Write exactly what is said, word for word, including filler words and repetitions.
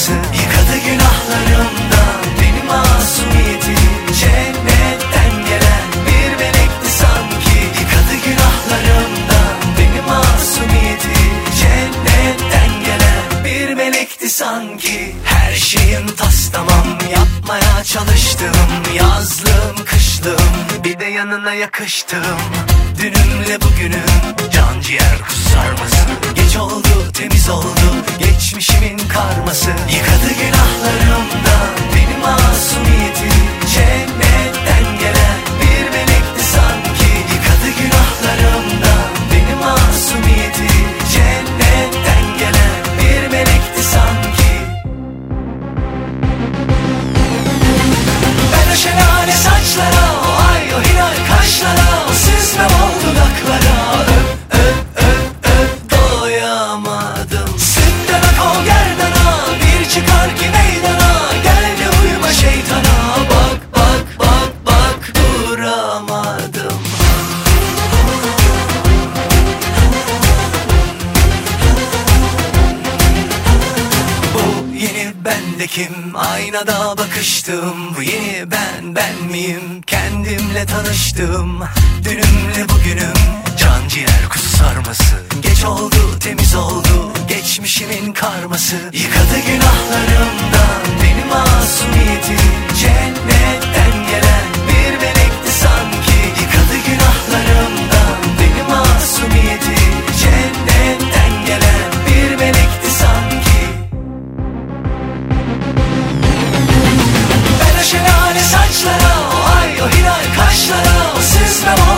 sarması. Yıkadı günahlarımdan beni masumiyeti, cennetten gelen bir melekti sanki. Yıkadı günahlarımdan beni masumiyeti, cennetten gelen bir melekti sanki. Her şeyin tas tamam, yapmaya çalıştım, yazlım kışlım, bir de yanına yakıştım. Dünümle bugünüm can ciğer kuzu sarması. Geç oldu temiz oldu geçmişimin karması. Yıkadı günahlarımdan beni masumiyeti, cennetten gelen bir melekti sanki. Yıkadı günahlarımdan beni masumiyeti, cennetten gelen bir melekti sanki. Ben o şelale saçlara, o ay o hilal kaşlara, o süzme bol dudaklara öp öp öp öp doyamadım. Sütten ak o gerdana, bir çıkar ki meydana, gel de uyuma şeytana. Bak bak bak bak duramadım. Bu yeni bendekim, aynada bakıştım. Bu yeni ben ben miyim, kendimle tanıştım. Dünümle bugünüm can ciğer kuzu sarması. Geç oldu temiz oldu geçmişimin karması. Yıkadı günahlarımdan beni masumiyeti, cennetten gelen bir melekti sanki. Yıkadı günahlarımdan beni masumiyeti, cennetten gelen bir melekti sanki. Ben o şelale saçlara, o ay o hilal kaşlara, o süzme